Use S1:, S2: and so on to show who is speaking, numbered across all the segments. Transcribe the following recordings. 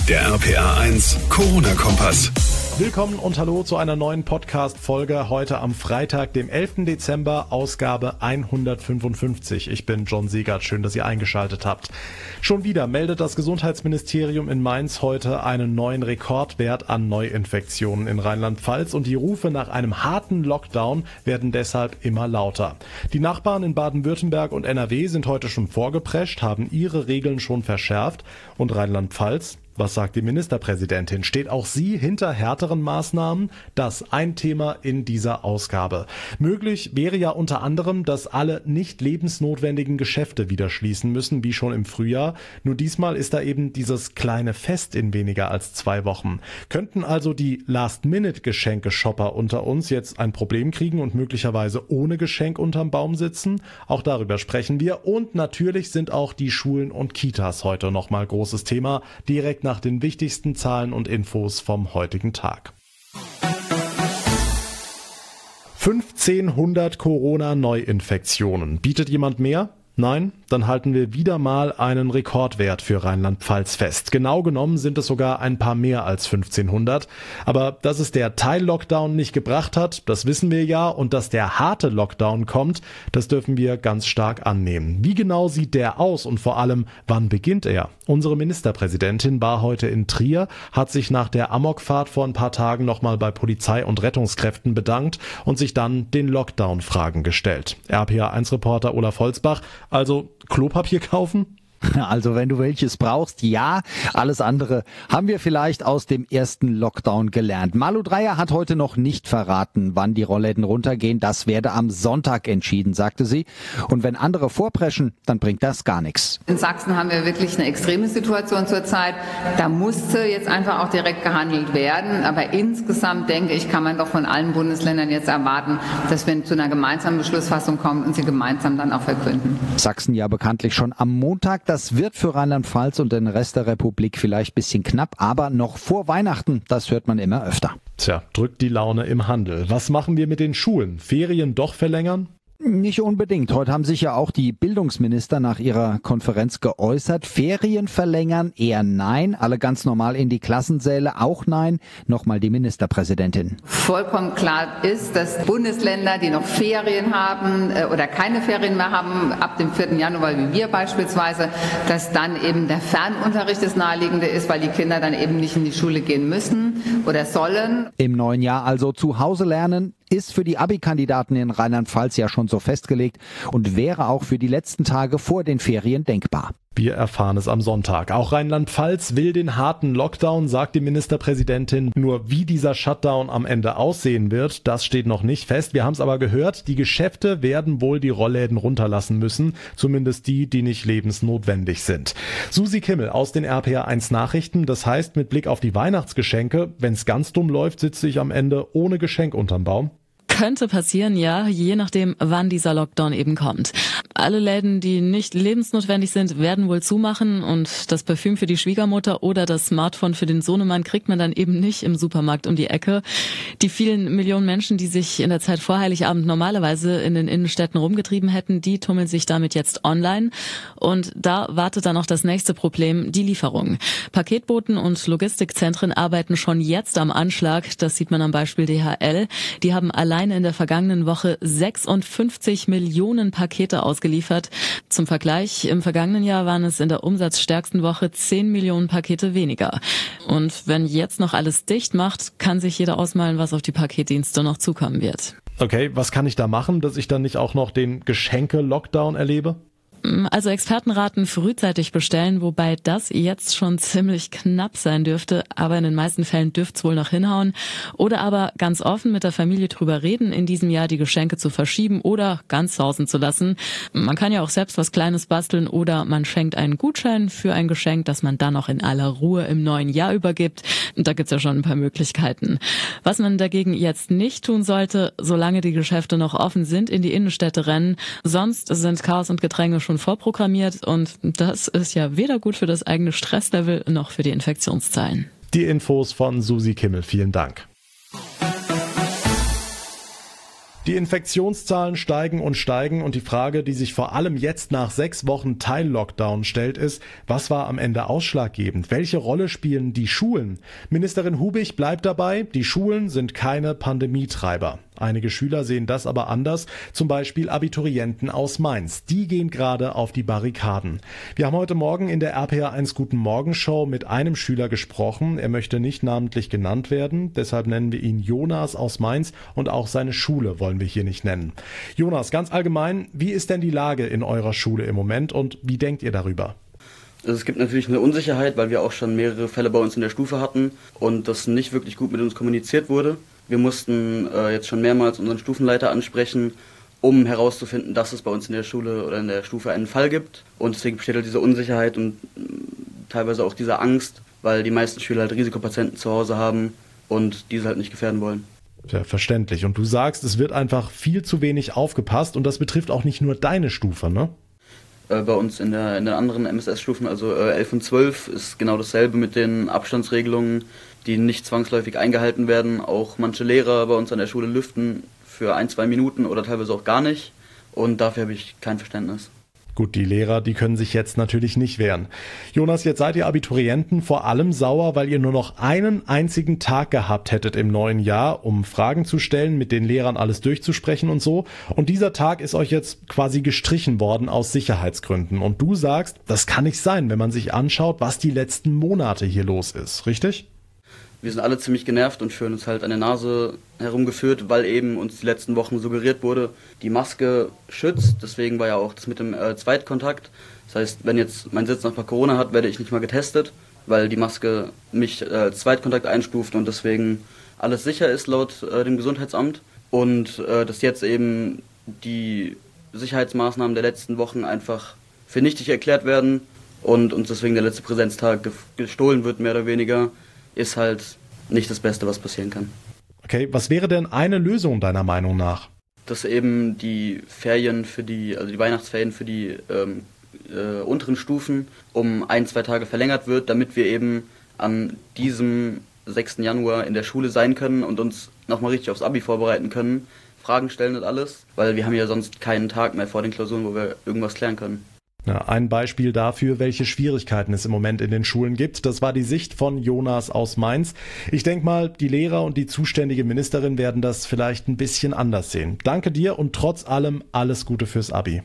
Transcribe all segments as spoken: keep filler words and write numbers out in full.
S1: Der R P R eins Corona-Kompass.
S2: Willkommen und hallo zu einer neuen Podcast-Folge heute am Freitag, dem elften Dezember, Ausgabe hundertfünfundfünfzig. Ich bin John Siegert, schön, dass ihr eingeschaltet habt. Schon wieder meldet das Gesundheitsministerium in Mainz heute einen neuen Rekordwert an Neuinfektionen in Rheinland-Pfalz und die Rufe nach einem harten Lockdown werden deshalb immer lauter. Die Nachbarn in Baden-Württemberg und N R W sind heute schon vorgeprescht, haben ihre Regeln schon verschärft und Rheinland-Pfalz? Was sagt die Ministerpräsidentin? Steht auch sie hinter härteren Maßnahmen? Das ein Thema in dieser Ausgabe. Möglich wäre ja unter anderem, dass alle nicht lebensnotwendigen Geschäfte wieder schließen müssen, wie schon im Frühjahr. Nur diesmal ist da eben dieses kleine Fest in weniger als zwei Wochen. Könnten also die Last-Minute-Geschenke-Shopper unter uns jetzt ein Problem kriegen und möglicherweise ohne Geschenk unterm Baum sitzen? Auch darüber sprechen wir. Und natürlich sind auch die Schulen und Kitas heute nochmal großes Thema. Direkt nach nach den wichtigsten Zahlen und Infos vom heutigen Tag. fünfzehnhundert Corona-Neuinfektionen. Bietet jemand mehr? Nein? Dann halten wir wieder mal einen Rekordwert für Rheinland-Pfalz fest. Genau genommen sind es sogar ein paar mehr als fünfzehnhundert. Aber dass es der Teil-Lockdown nicht gebracht hat, das wissen wir ja. Und dass der harte Lockdown kommt, das dürfen wir ganz stark annehmen. Wie genau sieht der aus und vor allem, wann beginnt er? Unsere Ministerpräsidentin war heute in Trier, hat sich nach der Amokfahrt vor ein paar Tagen nochmal bei Polizei und Rettungskräften bedankt und sich dann den Lockdown-Fragen gestellt. R P R eins Reporter Olaf Holzbach, also Klopapier kaufen?
S3: Also wenn du welches brauchst, ja. Alles andere haben wir vielleicht aus dem ersten Lockdown gelernt. Malu Dreyer hat heute noch nicht verraten, wann die Rollläden runtergehen. Das werde am Sonntag entschieden, sagte sie. Und wenn andere vorpreschen, dann bringt das gar nichts.
S4: In Sachsen haben wir wirklich eine extreme Situation zurzeit. Da musste jetzt einfach auch direkt gehandelt werden. Aber insgesamt, denke ich, kann man doch von allen Bundesländern jetzt erwarten, dass wir zu einer gemeinsamen Beschlussfassung kommen und sie gemeinsam dann auch verkünden.
S3: Sachsen ja bekanntlich schon am Montag. Das wird für Rheinland-Pfalz und den Rest der Republik vielleicht ein bisschen knapp, aber noch vor Weihnachten, das hört man immer öfter.
S2: Tja, drückt die Laune im Handel. Was machen wir mit den Schulen? Ferien doch verlängern?
S3: Nicht unbedingt. Heute haben sich ja auch die Bildungsminister nach ihrer Konferenz geäußert. Ferien verlängern eher nein. Alle ganz normal in die Klassensäle auch nein. Nochmal die Ministerpräsidentin.
S4: Vollkommen klar ist, dass Bundesländer, die noch Ferien haben äh, oder keine Ferien mehr haben, ab dem vierten Januar, wie wir beispielsweise, dass dann eben der Fernunterricht das Naheliegende ist, weil die Kinder dann eben nicht in die Schule gehen müssen oder sollen.
S3: Im neuen Jahr also zu Hause lernen ist für die Abi-Kandidaten in Rheinland-Pfalz ja schon so festgelegt und wäre auch für die letzten Tage vor den Ferien denkbar.
S2: Wir erfahren es am Sonntag. Auch Rheinland-Pfalz will den harten Lockdown, sagt die Ministerpräsidentin. Nur wie dieser Shutdown am Ende aussehen wird, das steht noch nicht fest. Wir haben es aber gehört, die Geschäfte werden wohl die Rollläden runterlassen müssen. Zumindest die, die nicht lebensnotwendig sind. Susi Kimmel aus den R P R eins Nachrichten. Das heißt, mit Blick auf die Weihnachtsgeschenke, wenn es ganz dumm läuft, sitze ich am Ende ohne Geschenk unterm Baum.
S5: Könnte passieren, ja, je nachdem, wann dieser Lockdown eben kommt. Alle Läden, die nicht lebensnotwendig sind, werden wohl zumachen und das Parfüm für die Schwiegermutter oder das Smartphone für den Sohnemann kriegt man dann eben nicht im Supermarkt um die Ecke. Die vielen Millionen Menschen, die sich in der Zeit vor Heiligabend normalerweise in den Innenstädten rumgetrieben hätten, die tummeln sich damit jetzt online und da wartet dann noch das nächste Problem, die Lieferung. Paketboten und Logistikzentren arbeiten schon jetzt am Anschlag, das sieht man am Beispiel D H L. Die haben allein in der vergangenen Woche sechsundfünfzig Millionen Pakete ausgeliefert. Zum Vergleich, im vergangenen Jahr waren es in der umsatzstärksten Woche zehn Millionen Pakete weniger. Und wenn jetzt noch alles dicht macht, kann sich jeder ausmalen, was auf die Paketdienste noch zukommen wird.
S2: Okay, was kann ich da machen, dass ich dann nicht auch noch den Geschenke-Lockdown erlebe?
S5: Also Experten raten frühzeitig bestellen, wobei das jetzt schon ziemlich knapp sein dürfte, aber in den meisten Fällen dürfte es wohl noch hinhauen. Oder aber ganz offen mit der Familie drüber reden, in diesem Jahr die Geschenke zu verschieben oder ganz sausen zu lassen. Man kann ja auch selbst was Kleines basteln oder man schenkt einen Gutschein für ein Geschenk, das man dann noch in aller Ruhe im neuen Jahr übergibt. Da gibt's ja schon ein paar Möglichkeiten. Was man dagegen jetzt nicht tun sollte, solange die Geschäfte noch offen sind, in die Innenstädte rennen. Sonst sind Chaos und Gedränge schon vorprogrammiert und das ist ja weder gut für das eigene Stresslevel noch für die Infektionszahlen.
S2: Die Infos von Susi Kimmel, vielen Dank. Die Infektionszahlen steigen und steigen und die Frage, die sich vor allem jetzt nach sechs Wochen Teil-Lockdown stellt, ist, was war am Ende ausschlaggebend? Welche Rolle spielen die Schulen? Ministerin Hubig bleibt dabei, die Schulen sind keine Pandemietreiber. Einige Schüler sehen das aber anders, zum Beispiel Abiturienten aus Mainz. Die gehen gerade auf die Barrikaden. Wir haben heute Morgen in der R P R eins Guten Morgen Show mit einem Schüler gesprochen. Er möchte nicht namentlich genannt werden, deshalb nennen wir ihn Jonas aus Mainz und auch seine Schule wollen wir hier nicht nennen. Jonas, ganz allgemein, wie ist denn die Lage in eurer Schule im Moment und wie denkt ihr darüber?
S6: Also es gibt natürlich eine Unsicherheit, weil wir auch schon mehrere Fälle bei uns in der Stufe hatten und das nicht wirklich gut mit uns kommuniziert wurde. Wir mussten äh, jetzt schon mehrmals unseren Stufenleiter ansprechen, um herauszufinden, dass es bei uns in der Schule oder in der Stufe einen Fall gibt. Und deswegen besteht halt diese Unsicherheit und äh, teilweise auch diese Angst, weil die meisten Schüler halt Risikopatienten zu Hause haben und diese halt nicht gefährden wollen.
S2: Ja, verständlich. Und du sagst, es wird einfach viel zu wenig aufgepasst und das betrifft auch nicht nur deine Stufe, ne?
S6: Äh, bei uns in, der, in den anderen M S S-Stufen, also äh, elf und zwölf, ist genau dasselbe mit den Abstandsregelungen, die nicht zwangsläufig eingehalten werden. Auch manche Lehrer bei uns an der Schule lüften für ein, zwei Minuten oder teilweise auch gar nicht. Und dafür habe ich kein Verständnis.
S2: Gut, die Lehrer, die können sich jetzt natürlich nicht wehren. Jonas, jetzt seid ihr Abiturienten vor allem sauer, weil ihr nur noch einen einzigen Tag gehabt hättet im neuen Jahr, um Fragen zu stellen, mit den Lehrern alles durchzusprechen und so. Und dieser Tag ist euch jetzt quasi gestrichen worden aus Sicherheitsgründen. Und du sagst, das kann nicht sein, wenn man sich anschaut, was die letzten Monate hier los ist. Richtig?
S6: Wir sind alle ziemlich genervt und fühlen uns halt an der Nase herumgeführt, weil eben uns die letzten Wochen suggeriert wurde, die Maske schützt. Deswegen war ja auch das mit dem äh, Zweitkontakt. Das heißt, wenn jetzt mein Sitznachbar Corona hat, werde ich nicht mal getestet, weil die Maske mich äh, als Zweitkontakt einstuft und deswegen alles sicher ist laut äh, dem Gesundheitsamt. Und äh, dass jetzt eben die Sicherheitsmaßnahmen der letzten Wochen einfach für nichtig erklärt werden und uns deswegen der letzte Präsenztag ge- gestohlen wird, mehr oder weniger, ist halt nicht das Beste, was passieren kann.
S2: Okay, was wäre denn eine Lösung deiner Meinung nach?
S6: Dass eben die Ferien für die, also die Weihnachtsferien für die ähm, äh, unteren Stufen um ein, zwei Tage verlängert wird, damit wir eben an diesem sechsten Januar in der Schule sein können und uns nochmal richtig aufs Abi vorbereiten können, Fragen stellen und alles, weil wir haben ja sonst keinen Tag mehr vor den Klausuren, wo wir irgendwas klären können.
S2: Ja, ein Beispiel dafür, welche Schwierigkeiten es im Moment in den Schulen gibt, das war die Sicht von Jonas aus Mainz. Ich denke mal, die Lehrer und die zuständige Ministerin werden das vielleicht ein bisschen anders sehen. Danke dir und trotz allem alles Gute fürs Abi.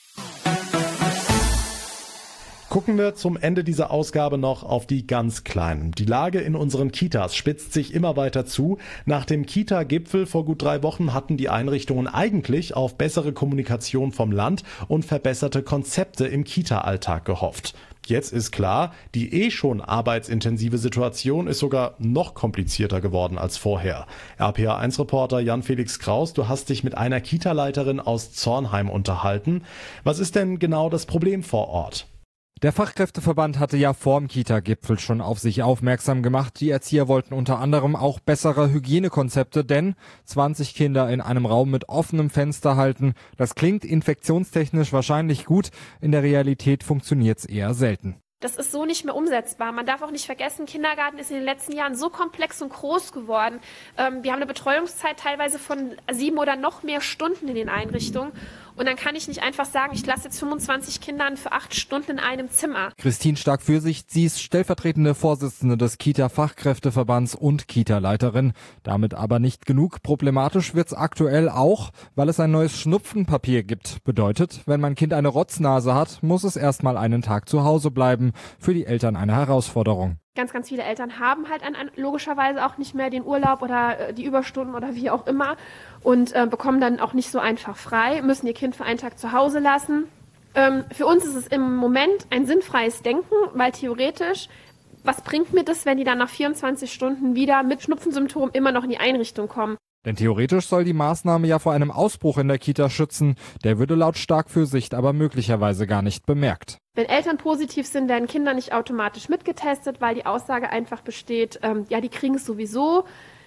S2: Gucken wir zum Ende dieser Ausgabe noch auf die ganz Kleinen. Die Lage in unseren Kitas spitzt sich immer weiter zu. Nach dem Kita-Gipfel vor gut drei Wochen hatten die Einrichtungen eigentlich auf bessere Kommunikation vom Land und verbesserte Konzepte im Kita-Alltag gehofft. Jetzt ist klar, die eh schon arbeitsintensive Situation ist sogar noch komplizierter geworden als vorher. R P R eins Reporter Jan-Felix Kraus, du hast dich mit einer Kita-Leiterin aus Zornheim unterhalten. Was ist denn genau das Problem vor Ort?
S7: Der Fachkräfteverband hatte ja vorm Kita-Gipfel schon auf sich aufmerksam gemacht. Die Erzieher wollten unter anderem auch bessere Hygienekonzepte, denn zwanzig Kinder in einem Raum mit offenem Fenster halten, das klingt infektionstechnisch wahrscheinlich gut, in der Realität funktioniert's eher selten.
S8: Das ist so nicht mehr umsetzbar. Man darf auch nicht vergessen, Kindergarten ist in den letzten Jahren so komplex und groß geworden. Ähm, wir haben eine Betreuungszeit teilweise von sieben oder noch mehr Stunden in den Einrichtungen. Und dann kann ich nicht einfach sagen, ich lasse jetzt fünfundzwanzig Kindern für acht Stunden in einem Zimmer.
S7: Christine Stark-Fürsicht, sie ist stellvertretende Vorsitzende des Kita-Fachkräfteverbands und Kita-Leiterin. Damit aber nicht genug. Problematisch wird's aktuell auch, weil es ein neues Schnupfenpapier gibt. Bedeutet, wenn mein Kind eine Rotznase hat, muss es erstmal einen Tag zu Hause bleiben. Für die Eltern eine Herausforderung.
S8: Ganz, ganz viele Eltern haben halt an, an, logischerweise auch nicht mehr den Urlaub oder äh, die Überstunden oder wie auch immer und äh, bekommen dann auch nicht so einfach frei, müssen ihr Kind für einen Tag zu Hause lassen. Ähm, für uns ist es im Moment ein sinnfreies Denken, weil theoretisch, was bringt mir das, wenn die dann nach vierundzwanzig Stunden wieder mit Schnupfensymptomen immer noch in die Einrichtung kommen?
S7: Denn theoretisch soll die Maßnahme ja vor einem Ausbruch in der Kita schützen. Der würde laut Stark-Fürsicht aber möglicherweise gar nicht bemerkt.
S8: Wenn Eltern positiv sind, werden Kinder nicht automatisch mitgetestet, weil die Aussage einfach besteht, ähm, ja, die kriegen es sowieso.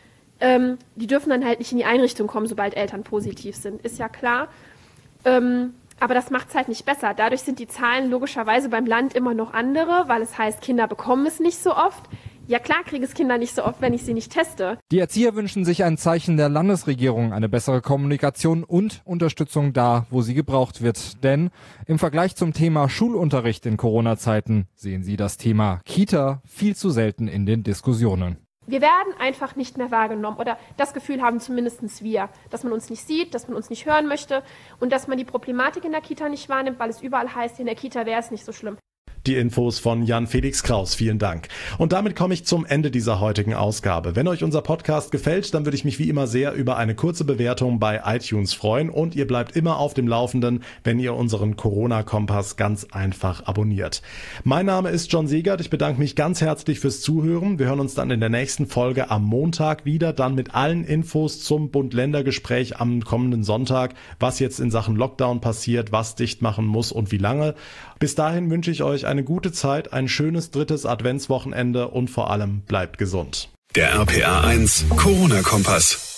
S8: Ähm, die dürfen dann halt nicht in die Einrichtung kommen, sobald Eltern positiv sind, ist ja klar. Ähm, aber das macht es halt nicht besser. Dadurch sind die Zahlen logischerweise beim Land immer noch andere, weil es heißt, Kinder bekommen es nicht so oft. Ja klar kriege ich Kinder nicht so oft, wenn ich sie nicht teste.
S7: Die Erzieher wünschen sich ein Zeichen der Landesregierung, eine bessere Kommunikation und Unterstützung da, wo sie gebraucht wird. Denn im Vergleich zum Thema Schulunterricht in Corona-Zeiten sehen sie das Thema Kita viel zu selten in den Diskussionen.
S8: Wir werden einfach nicht mehr wahrgenommen oder das Gefühl haben zumindest wir, dass man uns nicht sieht, dass man uns nicht hören möchte und dass man die Problematik in der Kita nicht wahrnimmt, weil es überall heißt, in der Kita wäre es nicht so schlimm.
S2: Die Infos von Jan-Felix Kraus, vielen Dank. Und damit komme ich zum Ende dieser heutigen Ausgabe. Wenn euch unser Podcast gefällt, dann würde ich mich wie immer sehr über eine kurze Bewertung bei iTunes freuen und ihr bleibt immer auf dem Laufenden, wenn ihr unseren Corona-Kompass ganz einfach abonniert. Mein Name ist John Siegert, ich bedanke mich ganz herzlich fürs Zuhören. Wir hören uns dann in der nächsten Folge am Montag wieder, dann mit allen Infos zum Bund-Länder-Gespräch am kommenden Sonntag, was jetzt in Sachen Lockdown passiert, was dicht machen muss und wie lange. Bis dahin wünsche ich euch eine gute Zeit, ein schönes drittes Adventswochenende und vor allem bleibt gesund.
S1: Der R P R eins Corona-Kompass.